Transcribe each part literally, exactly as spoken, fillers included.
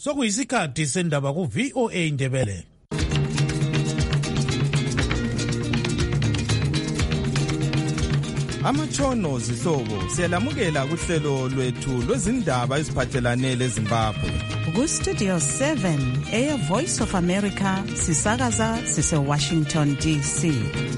sokuyisikhathi sendaba ku V O A Ndebele. Amatshono zihlobo siyalamukela kuhlelo lwethu lwezindaba eziphathelane leZimbabwe. Ku Studio seven, Air Voice of America, sisakaza sise Washington D C.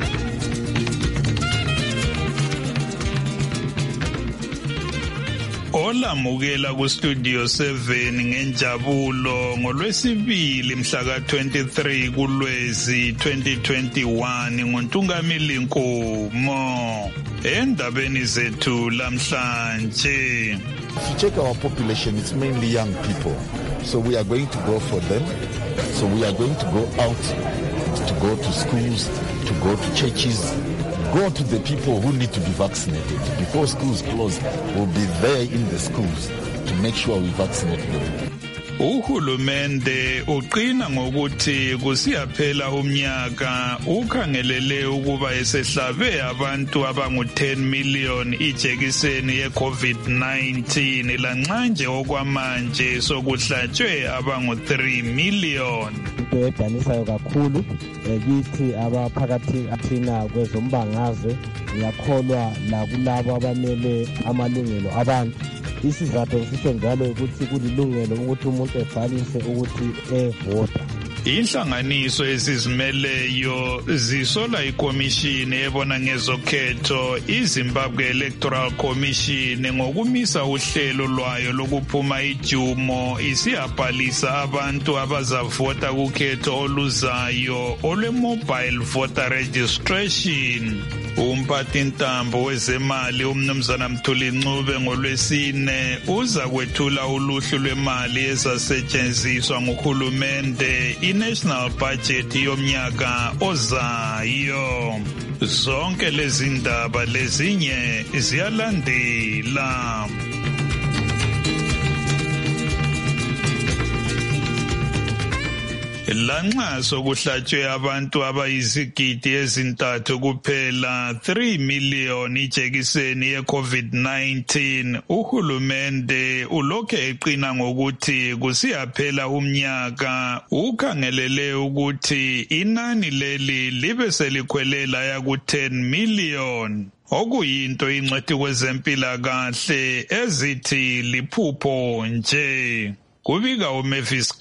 Olamukela ku Studio seven ngenjabulo ngolwesibili mhla ka twenty-three kuLwezi twenty twenty-one ngoNtungamili Nkomo endabeni zethu lamhlanje. If you check our population, it's mainly young people. So we are going to go for them. So we are going to go out, to go to schools, to go to churches, go to the people who need to be vaccinated. Before schools close, we'll be there in the schools to make sure we vaccinate them. Uhulumende uqina ngokuthi kusiyaphela umnyaka ukhangelele ukuba esehlabe abantu abangu ten million ijekiseni ye COVID nineteen lanxanje okwamanje sokuhlatshwe abangu three million. Into edanisayo kakhulu kithi abaphakathi athina kwezombangazwe ngiyakholwa la kulabo abamele amalungelo abantu. Isizathu sisho njalo ukuthi kulilungelo ukuthi umuntu ebhalise ukuthi evota. Inhlanganiso ezizimeleyo zisola ikomishini ebona ngezokhetho iZimbabwe Electoral Commission ngokumisa uhlelo lwayo lokuphuma ijumo isiyabhalisa abantu abazavota kukhetho oluzayo olwe-mobile voter registration. Umphathi ntambo wezemali umnumzana Mthuli Ncube ngolwesine uza kwethula uluhlu lwemali ezasetshenziswa nguhulumende i-national budget yomnyaka ozayo. Zonke lezi ndaba lezinye ziyalandela. Lanxa sokuhlatshwe abantu abayizigidi ezintathu kuphela three million ijekiseni ye COVID nineteen, uhulumende ulokhe eqina ngokuthi kusiyaphela umnyaka ukhangelele ukuthi inani leli libe selikhwelela yaku ten million. Okuyinto incedi kwezempilakahle ezithi liphupho nje. Kubika uMavis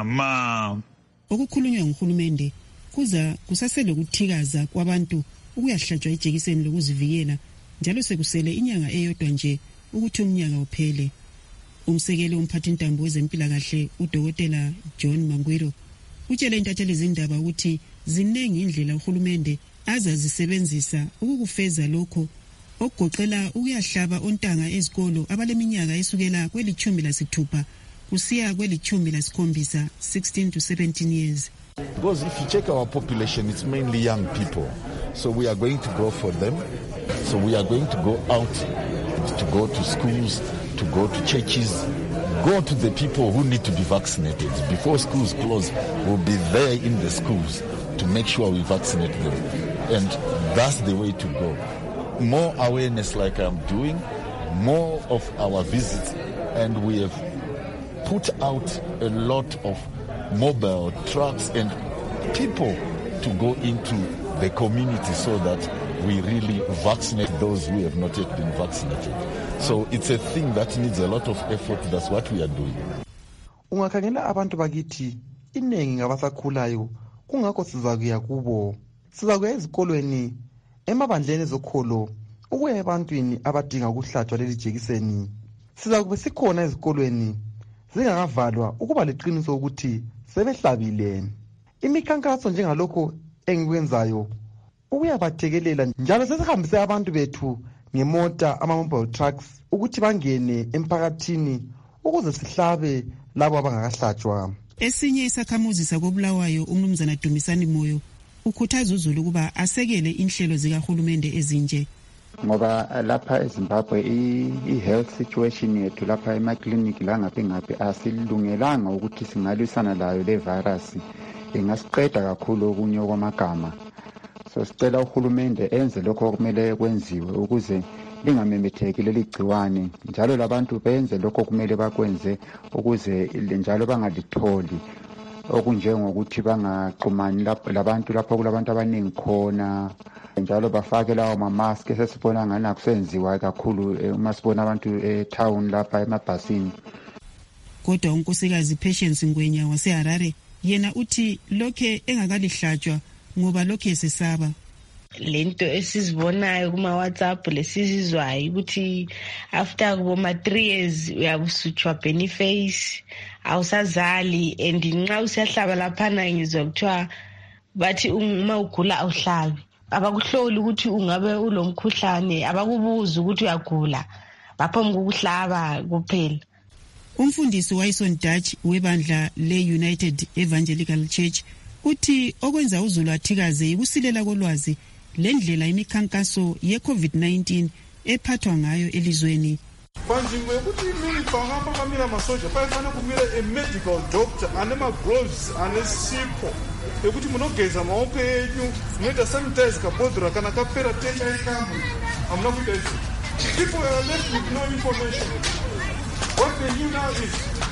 Gama. Okukhulunywa nguhulumende kuza kusasele ukuthikaza kwabantu ukuyahlatshwa ijekiseni lokuzivikela njalo sekusele inyanga eyodwa nje ukuthi umnyaka uphele. Umsekeli umphathi ntambo wezempilakahle uDokotela John Mangwiro utshele intatheli izindaba ukuthi zinengi indlela uhulumende azazisebenzisa ukukufeza lokho okugoqela ukuyahlaba ontanga ezikolo abaleminyaka esukela kwelithumi lasithupha kusiya kwelithumi lasikhombisa sixteen to seventeen years. Because if you check our population, it's mainly young people. So we are going to go for them. So we are going to go out, to go to schools, to go to churches, go to the people who need to be vaccinated. Before schools close, we'll be there in the schools to make sure we vaccinate them. And that's the way to go. More awareness like I'm doing, more of our visits, and we have put out a lot of mobile trucks and people to go into the community so that we really vaccinate those who have not yet been vaccinated. So it's a thing that needs a lot of effort. That's what we are doing. Ungakhangela abantu bakithi inengi ngabasakhulayo kungakho sizakuya kubo. Sizakuya ezikolweni emabandleni ezokholo ukuya ebantwini abadinga ukuhlatshwa leli jekiseni. Sizakube sikhona ezikolweni zingakavalwa ukuba leqiniso ukuthi sebehlabile. Imikhankaso njengalokho engikwenzayo ukuyabathekelela njalo sesihambise abantu bethu ngemota ama-mobile trucks ukuthi bangene emphakathini ukuze sihlabe labo abangakahlatshwa. Esinye isakhamuzi sakobulawayo umnumzana Dumisani Moyo ukhuthaza uzulu ukuba asekele inhlelo zikahulumende ezinje. Ngoba lapha eZimbabwe i-health situation yethu lapha emakliniki la ngaphi ngaphi asilungelanga ukuthi singalwisana layo le virus ingasiqeda kakhulu okunye kwamagama. So sicela uhulumende enze lokho okumele kwenziwe ukuze lingamemetheki leli gciwane, njalo labantu benze lokho kumele bakwenze ukuze njalo bangalitholi, okunjengokuthi bangaxhumani labantu lapho kulabantu abaningi khona, njalo bafake lawo mamask esesibona ngani akusenziwa kakhulu uma sibona abantu etown lapha emabhasini. Kodwa unkosikazi Patience Ngwenya waseHarare yena uthi lokhe engakalihlatshwa ngoba lokhe esesaba. Lento esizibonayo kuma WhatsApp lesizizwayo ukuthi after kuboma three years uyabusutshwa Boniface awusazali, and nxa usiyahlaba laphana ngizwa kuthiwa bathi uma ugula awuhlabi, abakuhloli ukuthi ungabe ulomkhuhlane, abakubuza ukuthi uyagula, baphambi kokuhlaba kuphela. Umfundisi Wayson Dutch webandla le-United Evangelical Church uthi okwenza uZulu athikaze ukusilela kolwazi lendlela imikhankaso ye-COVID nineteen ephathwa ngayo elizweni. Banjingwe ukuthi mimi bangapha kamila masoja bayafana kumila a medical doctor anema gloves anesipho ukuthi munogeza maoko enyu munoita sanitize kabhodhora kana kapera tenda yekamwe amuna kuita people are left with no information. What they do now is,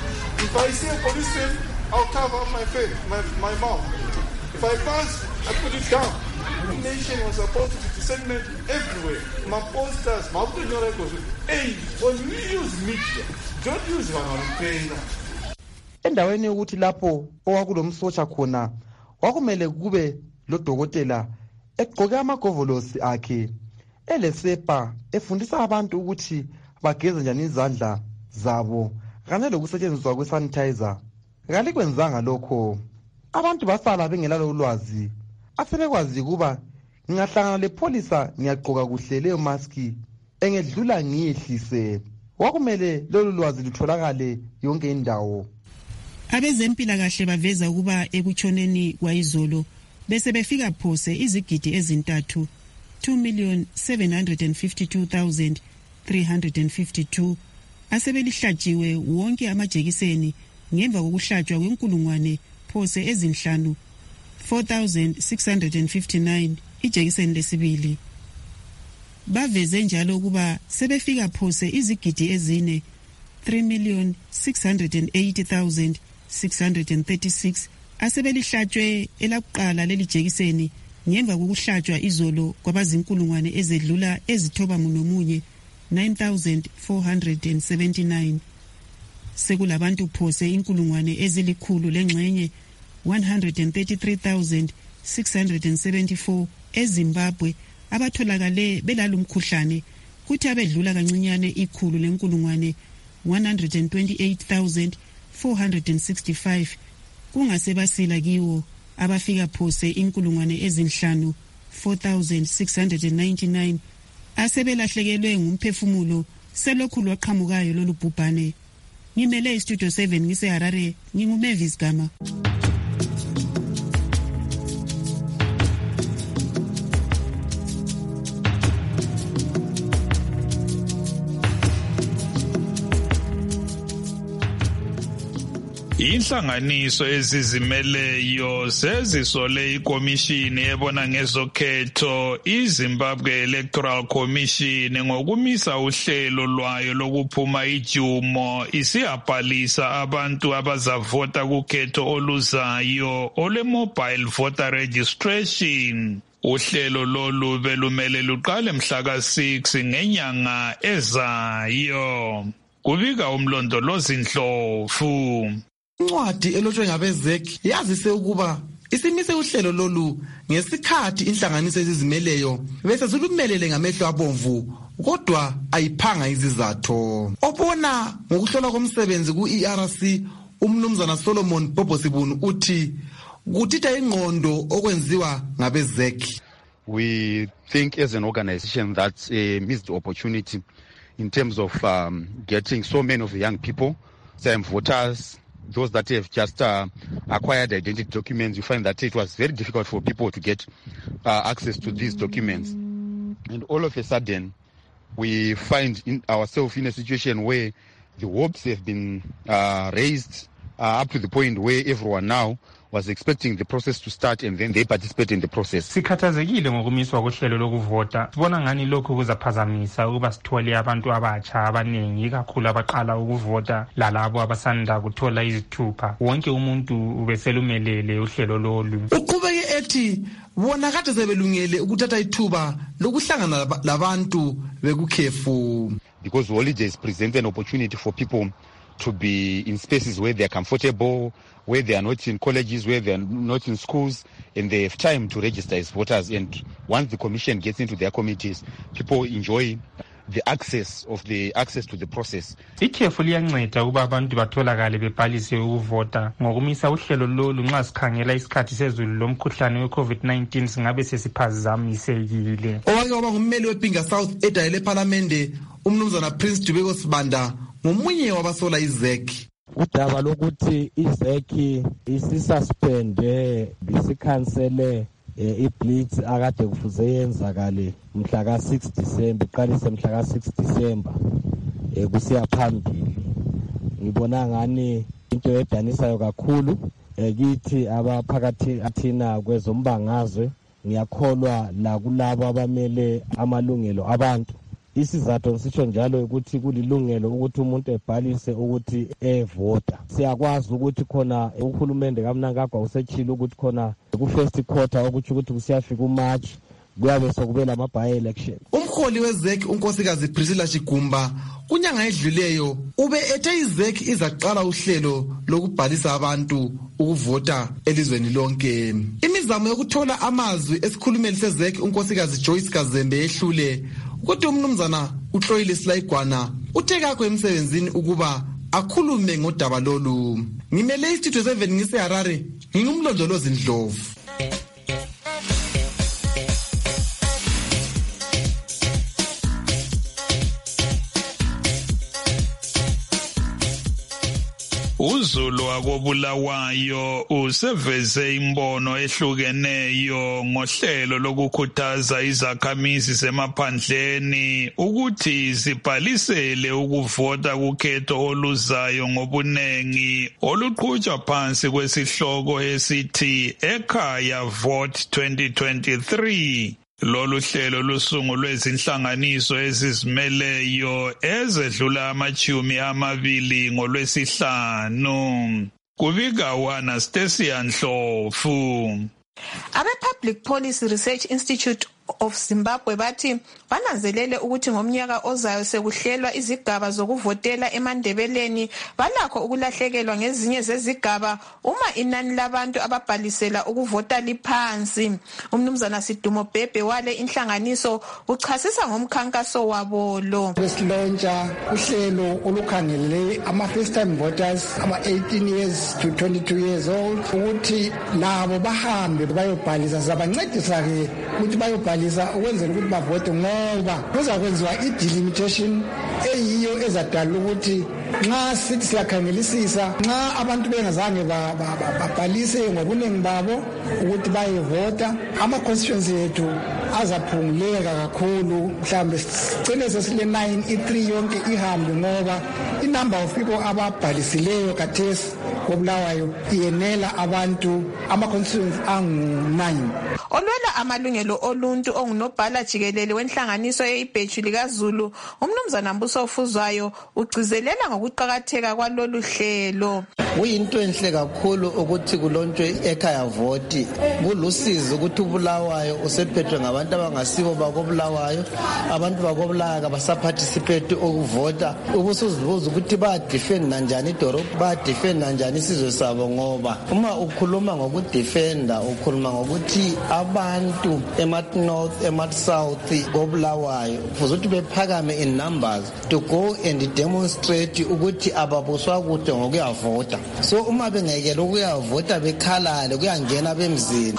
if I see a policeman, I'll cover up my face, my, my mouth. If I pass, I put it down. The nation was supposed to be disseminated everywhere. My posters, my records. Hey, when we use media, don't use one on paper. Endaweni yokuthi lapho owakulomsotsha khona wakumele kube lo dokotela egqoke amagovolosi akhe elesepa efundisa abantu ukuthi bageze njani izandla zabo kanye lokusetshenziswa kwesanitizer. Kalikwenzanga lokho, abantu basala bengelalo ulwazi. Asebekwazi kuba ngingahlangana lepolisa ngiyagqoka kuhle leyo maski engedlula ngiyehlise. Wakumele lolu lwazi lutholakale yonke indawo. Abezempilakahle baveza ukuba ekutshoneni kwayizolo bese befika phose izigidi ezintathu two million seven hundred fifty-two thousand three hundred fifty-two asebelihlatshiwe wonke amajekiseni ngemva kokuhlatshwa kwenkulungwane phose ezinhlanu four thousand six hundred fifty-nine ijekiseni lesibili. Baveze njalo ukuba sebefika phose izigidi ezine three million six hundred eighty thousand six hundred thirty-six asebelihlatshwe elakuqala leli jekiseni ngemva kokuhlatshwa izolo kwabazinkulungwane ezedlula ezithoba munomunye nine thousand four hundred seventy-nine. Sekulabantu phose inkulungwane ezilikhulu lengxenye one hundred thirty-three thousand six hundred seventy-four eZimbabwe abatholakale belalumkhuhlane, kuthi abedlula kancinyane ikhulu lenkulungwane one hundred twenty-eight thousand four hundred sixty-five kungase basila kiwo abafika phose inkulungwane ezinhlanu four thousand six hundred ninety-nine asebelahlekelwe ngumphefumulo selokhu lwaqhamukayo lolu bhubhane. Ngimele istudio seven ngiseHarare, nginguMavis Gama. Inhlanganiso ezizimeleyo sezisole ikomishini ebona ngezokhetho iZimbabwe Electoral Commission ngokumisa uhlelo lwayo lokuphuma ijumo isiyabhalisa abantu abazavota kukhetho oluzayo ole mobile voter registration. Uhlelo lolu belumele luqale mhla ka six ngenyanga ezayo. Kubika umlondolozi Ndlovu. Incwadi elotshwe ngabezek yazise ukuba isimise uhlelo lolu ngesikhathi inhlanganiso ezizimeleyo bese zilumelele ngamehlo abomvu kodwa ayiphanga izizathu. Obona ngokuhlola komsebenzi ku-E R C umnumzana Solomon Bobosibunu uthi kutitha ingqondo okwenziwa ngabezek. We think as an organization that's a missed opportunity in terms of um, getting so many of the young people, some voters, those that have just uh, acquired identity documents. You find that it was very difficult for people to get uh, access to these documents. And all of a sudden, we find in ourselves in a situation where the hopes have been uh, raised uh, up to the point where everyone now was expecting the process to start and then they participate in the process. Sikhathazekile ngokumiswa kohlelo lokuvota. Sibona ngani lokhu kuzaphazamisa ukuba sithole abantu abatsha abaningi kakhulu abaqala ukuvota lalabo abasanda kuthola izithupha. Wonke umuntu ubeselumelele uhlelo lolu. Uqhubeke ethi bona kade sebelungele ukuthatha ithuba lokuhlangana labantu bekukhefu. Because holidays present an opportunity for people to be in spaces where they are comfortable, where they are not in colleges, where they are not in schools, and they have time to register as voters. And once the commission gets into their committees, people enjoy the access of the access to the process. Ikhefu liyanceda ukuba abantu batholakale bebhalise ukuvota ngokumisa uhlelo lolu nxa sikhangela isikhathi sezulu lomkhuhlane we-COVID nineteen singabe sesiphazamisekile. Owake waba ngummeli wePinga South edayele eParliamente umnumzana Prince Dubeko Sibanda ngomunye wabasola iZEC. Udaba lokuthi iZEC isisuspende bisikhansele iblitz akade kufuze yenzakale mhla ka six December iqalise mhla ka six December eh kusiya phambili. Ngibona ngani into edanisayo kakhulu ekithi abaphakathi athina kwezombangazwe ngiyakholwa la kulabo abamele amalungelo abantu. Isizathu ngisho njalo ukuthi kulilungelo ukuthi umuntu ebhalise ukuthi evota. Siyakwazi ukuthi khona uhulumende kaMnangagwa usechila ukuthi khona ku first quarter ukuthi ukuthi kusiyafika uMarch kuyabe sokubela ama by election. Umholi weZEC unkosikazi Priscilla Chigumba kunyanga edluleyo ube ethe iZEC izaqala uhlelo lokubhalisa abantu ukuvota elizweni lonke. Imizamo yokuthola amazwi esikhulumeli seZEC unkosikazi Joyce Kazembe ehlule ukuthi umnumzana uHloyile Silayigwana uthe kakho emsebenzini ukuba akhulume ngodaba lolu. Ngimele iStudio seven ngise Harare ngingumlondolozi Ndlovu. uZulu wakobulawayo useveze imbono ehlukeneyo ngohlelo lokukhuthaza izakhamizi semaphandleni ukuthi zibhalisele ukuvota kukhetho oluzayo ngobunengi oluqhutshwa phansi kwesihloko esithi Ekhaya Vote twenty twenty-three. Lolu hlelo lusungulwe izinhlanganiso ezizimeleyo ezedlula amachumi amabili ngolwesihlanu. Kubika wana Stacia Ndlovu. Abe Public Policy Research Institute of Zimbabwe bathi bananzelele ukuthi ngomnyaka ozayo sekuhlelwa izigaba zokuvotela eMandebeleni balakho ukulahlekelwa ngezinye zezigaba uma inani labantu ababhalisela ukuvota liphansi. Umnumzana Sidumo Bhebhe wale inhlanganiso uchasisa ngomkhankaso wabo lo. Besilontsha uhlelo olukhangelele ama first time voters ama eighteen years to twenty-two years old ukuthi labo bahambe bayobhalisa sabancedisa ke ukuthi bayobhalisa ukwenzela ukuthi bavote ngoba kuzakwenziwa i-delimitation eyiyo ezadala ukuthi nxa sithi siyakhangelisisa nxa abantu bengazange babhalise ngobuningi babo ukuthi bayevota ama-constituency yethu azaphunguleka kakhulu mhlawumbe sigcine sesile nine i-three yonke ihambe ngoba i-number of people ababhalisileyo kathesi kobulawayo iyenela abantu ama-constituency angu-nine. Olwela amalungelo oluntu ongunobhala jikelele wenhlanganiso yeibheju likaZulu umnumzana Mbuso Ofuzwayo ugcizelela ngokuqakatheka kwalolu hlelo. Kuyinto enhle kakhulu ukuthi kulontshwe Ekhaya Vote. Kulusizo ukuthi uBulawayo usephethwe ngabantu abangasibo bakobulawayo, abantu bakobulawayo abasaparticipate ukuvota. Ubusuzibuza ukuthi bayadefend kanjani idorobha, bayadefend kanjani isizwe sabo ngoba uma ukhuluma ngokudefenda ukhuluma ngokuthi abantu emat north emat south kobulawayo kufuze ukuthi bephakame in numbers to go and demonstrate ukuthi ababuswa kude ngokuyavota. So uma bengekela ukuyavota bekhalale kuyangena bemzini.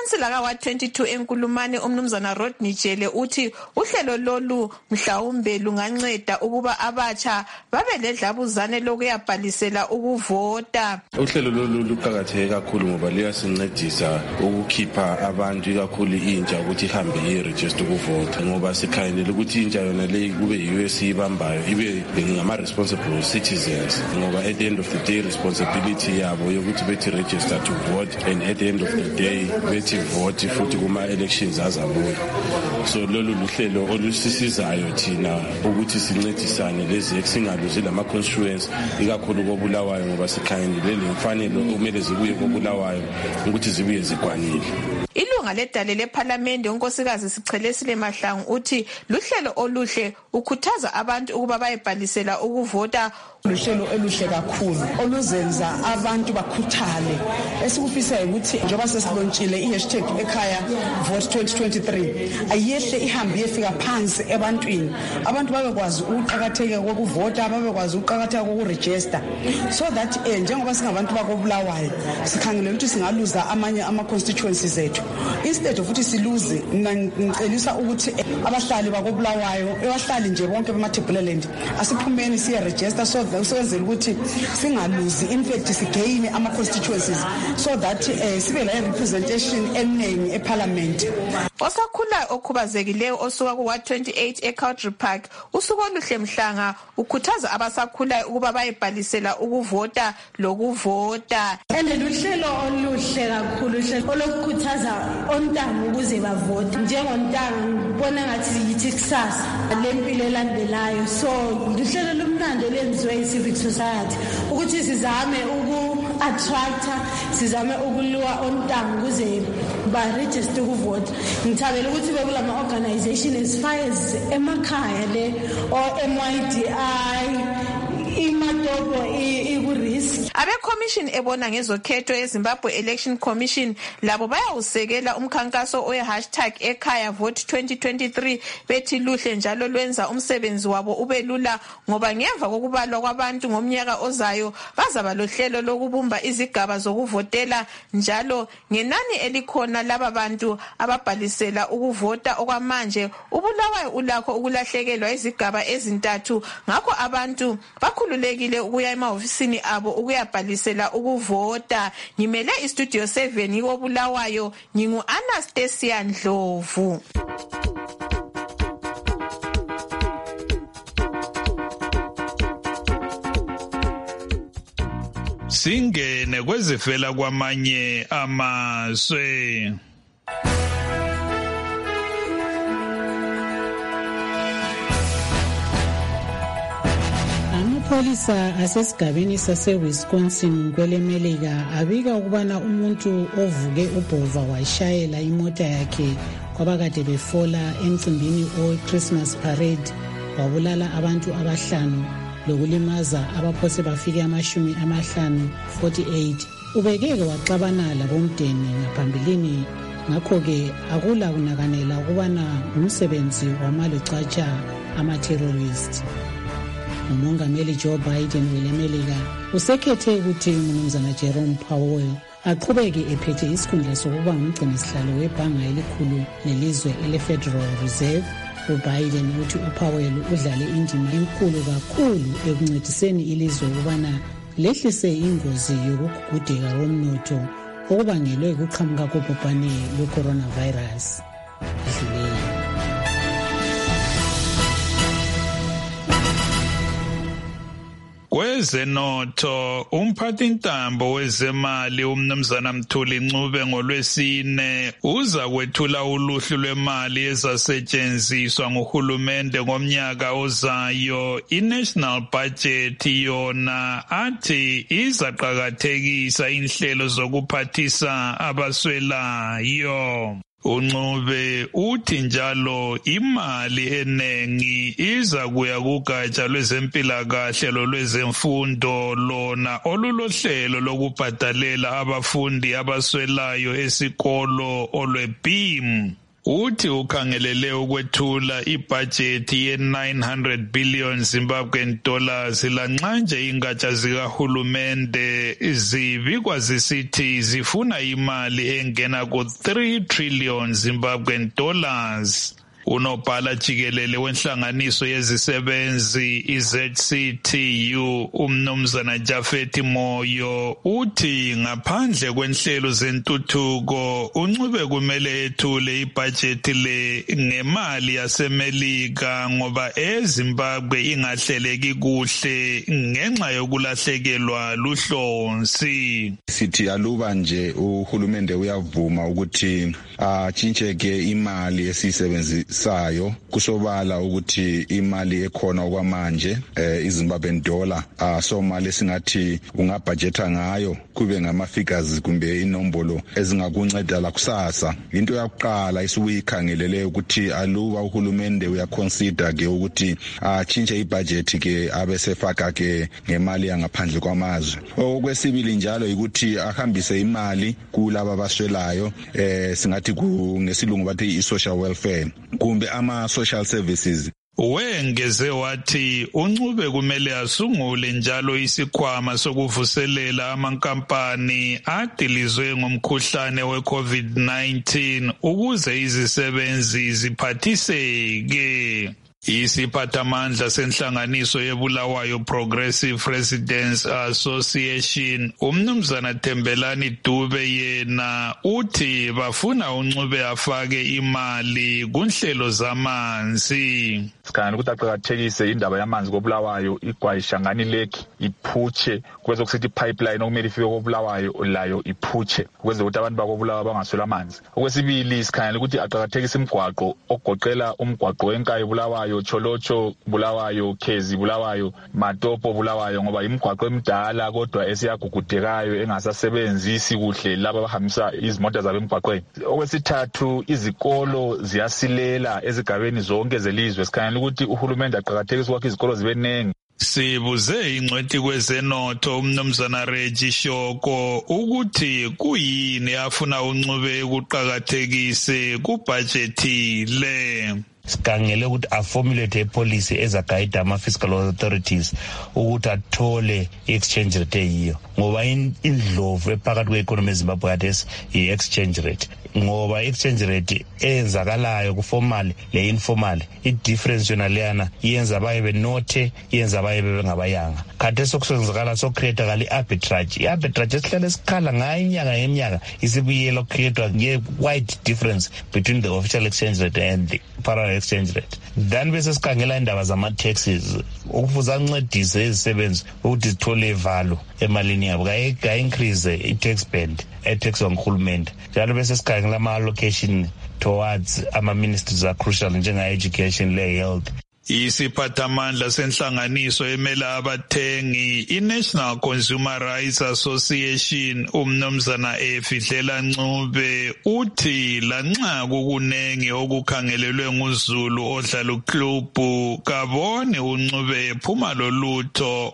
Ukhansila ka Ward twenty-two eNkulumane umnumzana Rodney Jele uthi uhlelo lolu mhlawumbe lunganceda ukuba abatsha babe ledlabuzane lokuyabhalisela ukuvota. Uhlelo lolu luqakatheke kakhulu ngoba liyasincedisa ukukhipha abantu ikakhulu intsha ukuthi ihambe iregister ukuvota ngoba sikhangele ukuthi intsha yona le kube yiyo esibambayo ibe ngama responsible citizens ngoba at the end of the day responsibility yabo yokuthi bethi register to vote and at the end of the day bethi vote futhi kuma elections azabuya. So lolu luhlelo olusisizayo thina ukuthi sincedisane lezi singaluzi lama constituents ikakhulu koBulawayo ngoba sikhangele le mfanelo okumele zibuye koBulawayo ukuthi zibuye zikwanile. Ilunga ledale leParliament unkosikazi Sichelesile Mahlangu uthi luhlelo oluhle ukhuthaza abantu ukuba bayibhalisela ukuvota. Luhlelo oluhle kakhulu oluzenza abantu bakhuthale esikufisayo ukuthi njengoba sesilontshile i-hashtag ekhaya vote twenty twenty-three ayehle ihambe yefika phansi ebantwini abantu babekwazi ukuqhakatheka kokuvota babekwazi ukuqhakatheka kokuregister so that eh njengoba singabantu bakoBulawayo sikhangele ukuthi singaluza amanye ama constituencies zethu instead of ukuthi siluze ngicelisa ukuthi abahlali bakoBulawayo abahlali nje bonke bemaThebulaland asiphumeni siya register so usenzela ukuthi singaluzi in fact sigain ama constituencies so that uh, sibe la representation eningi eParliament. Osakhula okhubazekileyo osuka ku Ward twenty-eight eCountry Park usuku oluhle Mhlanga ukhuthaza abasakhulayo ukuba bayibhalisela ukuvota lokuvota. Luhlelo oluhle kakhulu uhlelo olokukhuthaza ontanga ukuze bavote njengontanga ngibona ngathi yithi kusasa lempilo elandelayo so luhlelo lumnandi lenziwe civic society ukuthi sizame uku attractor sizame ukuluwa ontanga ukuze ba register ukuvota. Ngithabela ukuthi bekulama organization as far as emakhaya le or M Y D I imatopo ikurisk. Abe commission ebona ngezokhetho eZimbabwe Election Commission labo bayawusekela umkhankaso oye hashtag ekhaya vote twenty twenty-three bethi luhle njalo lwenza umsebenzi wabo ubelula ngoba ngemva kokubalwa kwabantu ngomnyaka ozayo bazaba lohlelo lokubumba izigaba zokuvotela njalo ngenani elikhona laba bantu ababhalisela ukuvota okwamanje uBulawayo ulakho ukulahlekelwa izigaba ezintathu ngakho abantu bakhululekile ukuya emahofisini abo ukuyabhalisela ukuvota. Ngimele istudio seven yoBulawayo ngingu Anastasia Ndlovu. Singene kwezifela kwamanye amazwe. Amapholisa asesigabeni sase-Wisconsin kwelemelika abika ukubana umuntu ovuke ubhova washayela imota yakhe kwabakade befola emcimbini o-Christmas parade wabulala abantu abahlanu lokulimaza abaphose bafike amashumi amahlanu forty-eight. Ubekeke waxabana labomdeni ngaphambilini ngakho-ke akula kunakanela ukubana umsebenzi wamalucatsha ama-terrorist. Umongameli Joe Biden welemelika usekhethe ukuthi umnumzana Jerome Powell aqhubeke ephethe isikhundla sokuba ngumgcinisihlalo webhanga elikhulu lelizwe ele-Federal Reserve. uBiden uthi uPowell udlale indima enkulu kakhulu ekuncediseni ilizwe ukubana lehlise ingozi yokugugudeka komnotho okubangelwe ukuqhamuka kobhubhane lwe-coronavirus. Kwezenotho umphathintambo wezemali umnumzana Mthuli Ncube ngolwesine uza kwethula uluhlu lwemali ezasetshenziswa nguhulumende ngomnyaka ozayo. I-National Budget yona athi izaqakathekisa inhlelo zokuphathisa abaswelayo. uNcube uthi njalo imali enengi iza kuya kugatsha lwezempilakahle lolwezemfundo lona olulohlelo lokubhadalela abafundi abaswelayo esikolo olwe-B I M. uthi ukhangelele ukwethula ibhajethi ye nine hundred billion Zimbabwean dollars lanxa nje ingatsha zikahulumende zibikwa zisithi zifuna imali engena ku three trillion Zimbabwean dollars. Unobhala jikelele wenhlanganiso yezisebenzi i-Z C T U umnumzana Jafeti Moyo uthi ngaphandle kwenhlelo zentuthuko uNcube kumele ethule ibhajethi le ngemali yasemelika ngoba eZimbabwe ingahleleki kuhle ngenxa yokulahlekelwa luhlonsi. Sithi aluba nje uhulumende uyavuma ukuthi atshintsheke imali esisebenzi sayo kusobala ukuthi imali ekhona okwamanje eh, iZimbabwean dollar uh, so mali singathi ungabudgeta ngayo kube ngama figures kumbe inombolo ezingakunceda la kusasa. Into yakuqala isukuyikhangelele ukuthi aluba uhulumende uyaconsider ke ukuthi atshintshe ibudget ke abesefaka ke ngemali yangaphandle kwamazwe. Okwesibili njalo ukuthi ahambise imali kulabo abaswelayo eh singathi ngesilungu bathi i-social welfare kumbe ama social services. Wengeze wathi uNcube kumele asungule njalo isikhwama sokuvuselela amankampani adilizwe ngomkhuhlane we COVID nineteen ukuze izisebenzi ziphathiseke. Isiphathamandla senhlanganiso yeBulawayo Progressive Residents Association umnumzana Thembelani Dube yena uthi bafuna uNcube afake imali kunhlelo zamanzi. Sikhangela ukuthi aqhakathekise indaba yamanzi koBulawayo igwayishangani lake iphutshe kwenza ukuthi pipeline okumele ifike koBulawayo layo iphutshe kwenza ukuthi abantu bakobulawayo bangaswela amanzi. Okwesibili sikhangela ukuthi aqhakathekise imigwaqo ogoqela umgwaqo wenkayi Bulawayo Cholocho Bulawayo Khezi Bulawayo Matopo Bulawayo ngoba imigwaqo emidala kodwa esiyagugudekayo engasasebenzisi kuhle laba abahambisa izimota zabo emgwaqweni. Okwesithathu izikolo ziyasilela ezigabeni zonke zelizwe. Sikhangela ukuthi uhulumende aqhakathekise ukuthi izikolo zibe nengi. Sibuze ingcwethi kwezenotho umnumzana Reggie Shoko ukuthi kuyini afuna uNcube ukuqhakathekise kubhajethi le. Sikhangele ukuthi aformulate a policy ezaguide ama fiscal authorities ukuthi athole exchange rate eyiyo ngoba indlovu ephakathi kwe-economy eZimbabwe khathesi i-exchange rate ngoba exchange rate enzakalayo kuformal le-informal i-difference yona leyana yenza baye benothe yenza baye bengabayanga khathesi sokusenzakala socreate kali arbitrage i-arbitrage esihlala esikhala ngayo inyanga yeminyaka isibuyela ukcreatwa nge-wide difference between the official exchange rate and the parallel exchange rate. Then bese sikhangela indaba zama-taxes ukufuza ancedise izisebenzi ukuthi zithole ivalo emalini yabo ka-increase i-tax band etaxwa nguhulumende njalo bese sikhangela ama-allocation towards ama-ministries are-crucial njenga-education le-health. Isiphathamandla senhlanganiso emela abathengi i-National Consumer Rights Association umnumzana Efihlela Ncube uthi lanxa kukunengi okukhangelelwe nguZulu odlala uklubhu kabone uNcube ephuma lolutho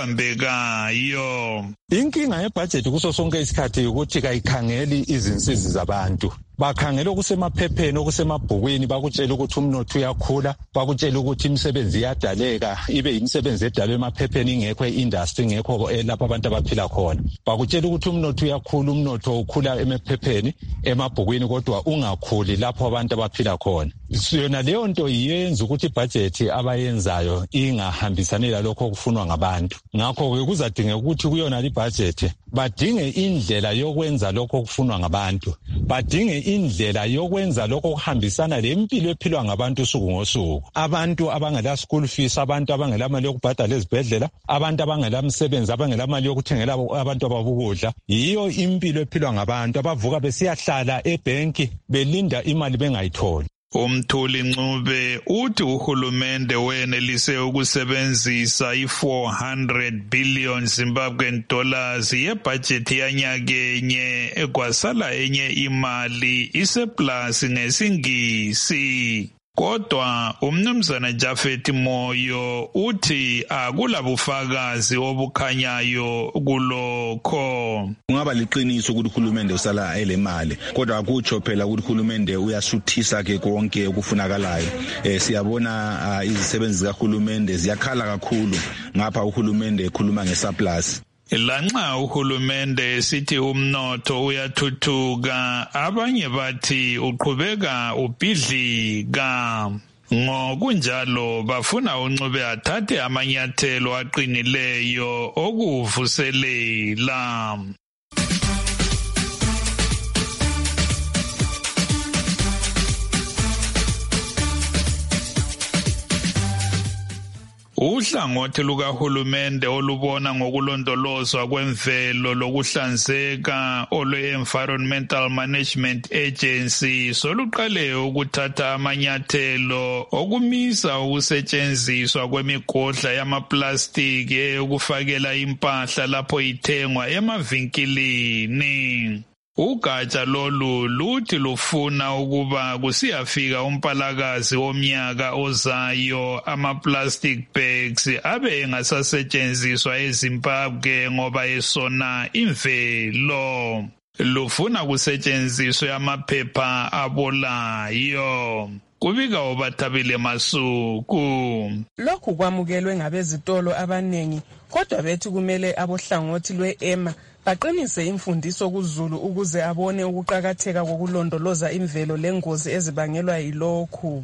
olubambekayo. Inkinga yebudget kuso sonke isikhathi ukuthi kayikhangeli izinsizi zabantu. Bakhangela okusemaphepheni okusemabhukwini bakutshela ukuthi umnotho uyakhula bakutshela ukuthi imisebenzi iyadaleka ibe imisebenzi edalwe emaphepheni ingekho e-industry ingekho lapho abantu abaphila khona bakutshela ukuthi umnotho uyakhula umnotho ukhula emaphepheni emabhukwini kodwa ungakhuli lapho abantu abaphila khona. Yona leyo nto iyenza ukuthi ibudget abayenzayo ingahambisani lalokho okufunwa ngabantu. Ngakho ke kuzadingeka ukuthi kuyona ibudget badinge indlela yokwenza lokho okufunwa ngabantu badinge indlela yokwenza lokho kuhambisana lempilo ephilwa ngabantu usuku ngosuku. Abantu abangela school fees abantu abangela mali yokubhadala ezibhedlela abantu abangela umsebenzi abangela mali yokuthengela abantu ababukudla yiyo impilo ephilwa ngabantu abavuka besiyahlala ebanki belinda imali bengayitholi. Umthuli Ncube uthi uhulumende wenelise ukusebenzisa i-four hundred billion Zimbabwean dollars yebudget yanyakenye ekwasala enye imali iseplus ngesingisi. Kodwa umnumzana Jafet Moyo uthi akulabufakazi obukhanyayo kulokho. Kungaba liqiniso ukuthi uhulumende usala elemali, kodwa akutsho phela ukuthi uhulumende uyasuthisa ke konke okufunakalayo. Eh siyabona izisebenzi zikahulumende ziyakhala kakhulu ngapha uhulumende ekhuluma ngesurplus. Lanxa uhulumende sithi umnotho uyathuthuka, abanye bathi uqhubeka ubhidlika. Ngokunjalo bafuna uNcube athathe amanyathelo aqinileyo okuvuselela. Uhlangothi lukahulumende olubona ngokulondolozwa kwemvelo lokuhlanzeka olwe-Environmental Management Agency soluqale ukuthatha amanyathelo okumisa ukusetshenziswa kwemigodla yamaplastiki eyokufakela impahla lapho ithengwa emavinkilini. Ugatsha lolu luthi lufuna ukuba kusiyafika umpalakazi womnyaka ozayo ama-plastic bags abe engasasetshenziswa eZimbabwe ngoba esona imvelo. Lufuna kusetshenziswe amaphepha abolayo. Kubika uBathabile Masuku. Lokhu kwamukelwe ngabezitolo abanengi, kodwa bethi kumele abohlangothi lwe-EMA baqinise imfundiso kuZulu ukuze abone ukuqakatheka kokulondoloza imvelo lengozi ezibangelwa yilokhu.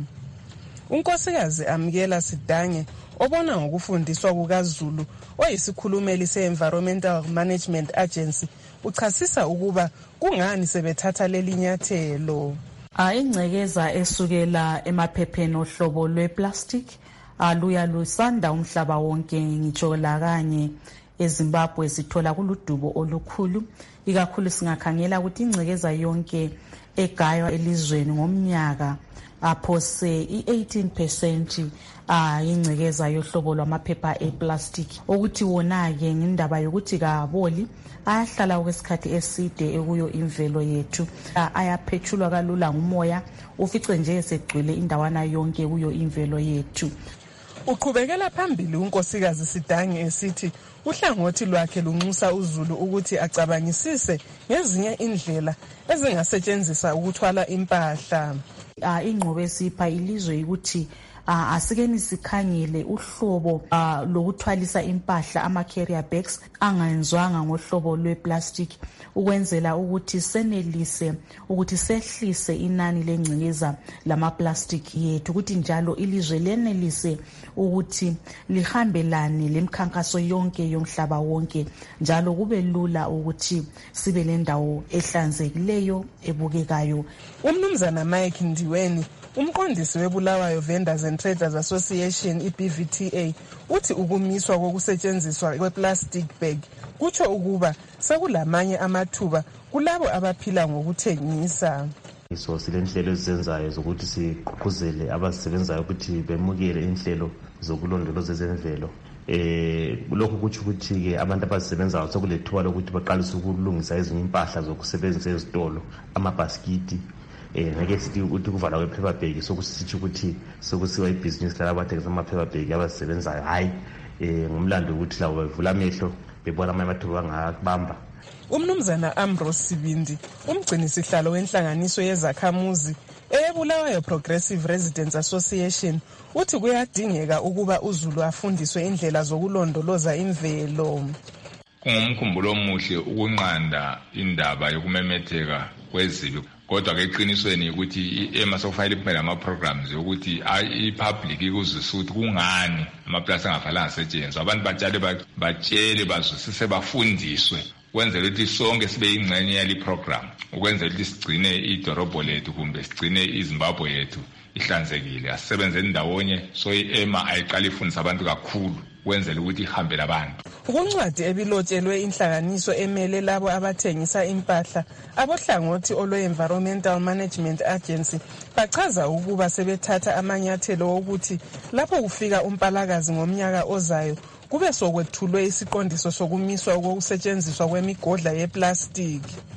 Unkosikazi Amkela Sidange obona ngokufundiswa kukaZulu oyisikhulumeli se-Environmental Management Agency uchasisa ukuba kungani sebethatha leli nyathelo. Ingcekeza esukela emaphepheni ohlobo lwe-plastic aluya lusanda umhlaba wonke ngitsho la kanye eZimbabwe sithola kuludubo olukhulu, ikakhulu singakhangela ukuthi ingcekeza yonke egaywa elizweni ngomnyaka aphose i-eighteen percent ingcekeza yohlobo lwamaphepha e-plastic, ukuthi wona-ke ngindaba yokuthi kaboli ayahlala okwesikhathi eside ekuyo imvelo yethu, ayaphethulwa kalula ngumoya ufice nje segcwele indawana yonke kuyo imvelo yethu. Uqhubekela phambili unkosikazi Sidange esithi uhlangothi lwakhe lunxusa uZulu ukuthi acabangisise ngezinye indlela ezingasetshenziswa ukuthwala impahla. Ingqobo esipha ilizwe ukuthi asikeni sikhangele uhlobo lokuthwalisa impahla ama-carrier bags angayenzwanga ngohlobo lwe-plastic ukwenzela ukuthi senelise ukuthi sehlise inani lengcekeza lama-plastic yethu, ukuthi njalo ilizwe lenelise ukuthi lihambelane lemkhankaso yonke yomhlaba wonke, njalo kube lula ukuthi sibe lendawo ehlanzekileyo ebukekayo. Umnumzana Mike Ndiweni umqondisi weBulawayo Vendors and Traders Association i-B V T A uthi ukumiswa kokusetshenziswa kwe-plastic bag kutsho ukuba sekulamanye amathuba kulabo abaphila ngokuthengisa. So silenhlelo ezizenzayo zokuthi sigqugquzele abasebenzayo ukuthi bemukele inhlelo zokulondoloza ezemvelo. Eh lokho kuthi ukuthi ke abantu abasebenzayo sekulethuba lokuthi baqalise ukulungisa ezinye impahla zokusebenzisa ezitolo, amabhaskiti eh ngeke sithi ukuthi kuvala kwephepha bag sokusithi ukuthi sokusiwa ibusiness la abathengisa amaphepha bag abasebenzayo, hayi eh ngumlando ukuthi lawo bevula amehlo bebona amathuba angabamba. Umnumzana Ambrose Sibindi umgcini sihlalo wenhlanganiso yezakhamuzi eBulawayo Progressive Residents Association uthi kuyadingeka ukuba uZulu afundiswe indlela zokulondoloza imvelo. Kungumkhumbulo omuhle ukunqanda indaba yokumemetheka kwezibi, kodwa ke eqinisweni ukuthi i-EMA sokufanele iphumele ama-programs yokuthi i-public ikuzwisise ukuthi kungani amaplasi angafanelanga asetshenziswe, abantu batshale batshele bazwisise bafundiswe ukwenzela ukuthi sonke sibe yingxenye yali program, ukwenzela ukuthi sigcine idorobho lethu kumbe sigcine iZimbabwe yethu ihlanzekile. Asisebenze ndawonye, so i-EMA ayiqala ifundisa abantu kakhulu ukwenzela ukuthi ihambe labantu. Ukuncwadi ebilotshelwe inhlanganiso emele labo abathengisa impahla, abohlangothi olwe-Environmental Management Agency bachaza ukuba sebethatha amanyathelo ukuthi lapho kufika umpalakazi ngomnyaka ozayo kube sokwethulwe isiqondiso sokumiswa kokusetshenziswa kwemigodla yeplastiki.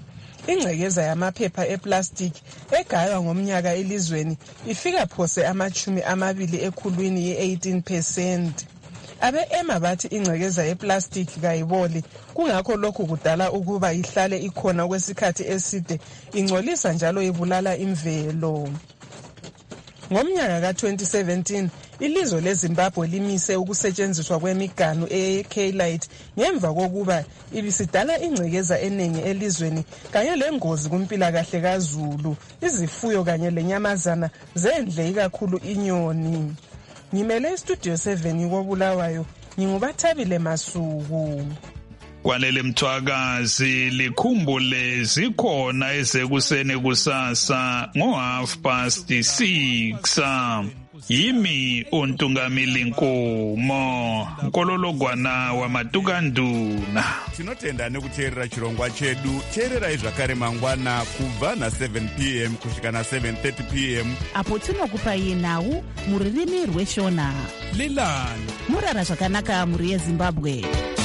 ingcekeza yamaphepha eplastic egaywa ngomnyaka elizweni ifika phose amachumi amabili ekhulwini ye-eighteen percent. Abe-ema bathi ingcekeza eplastic kayiboli, kungakho lokhu kudala ukuba ihlale ikhona okwesikhathi eside, ingcolisa njalo ibulala imvelo. Ngomnyaka ka twenty seventeen, ilizwe leZimbabwe limise ukusetshenziswa kwemiganu e-K-Lite ngemva kokuba ibisidala ingcekeza eningi elizweni kanye lengozi kumpilakahle kaZulu, izifuyo kanye lenyamazana zendle ikakhulu inyoni. Ngimele istudio seven koBulawayo, ngingubathabile Masuku. Kwalele mthwakazi likhumbule zikhona ezekuseni kusasa ngo half past six. Yimi uNtungamili Nkomo, Nkolologwana wamatukanduna. Tinotenda nekuteerera chirongwa chedu. Teererai zvakare mangwana kubva na seven p m kusvika na seven thirty p m apo tinokupai nhau muririmi rweshona. Lilan murara zvakanaka muri yeZimbabwe.